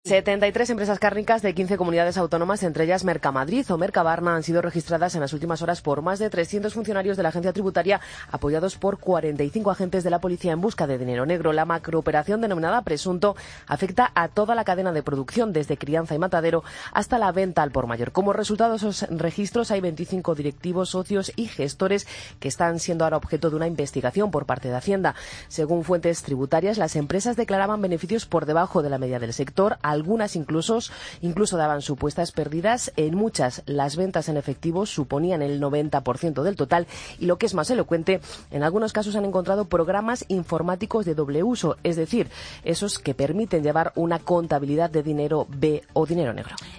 73 empresas cárnicas de 15 comunidades autónomas, entre ellas Mercamadrid o Mercabarna, han sido registradas en las últimas horas por más de 300 funcionarios de la agencia tributaria, apoyados por 45 agentes de la policía en busca de dinero negro. La macrooperación denominada Presunto afecta a toda la cadena de producción, desde crianza y matadero hasta la venta al por mayor. Como resultado de esos registros, hay 25 directivos, socios y gestores que están siendo ahora objeto de una investigación por parte de Hacienda. Según fuentes tributarias, las empresas declaraban beneficios por debajo de la media del sector. Algunas incluso daban supuestas pérdidas. En muchas, las ventas en efectivo suponían el 90% del total, y lo que es más elocuente, en algunos casos han encontrado programas informáticos de doble uso, es decir, esos que permiten llevar una contabilidad de dinero B o dinero negro.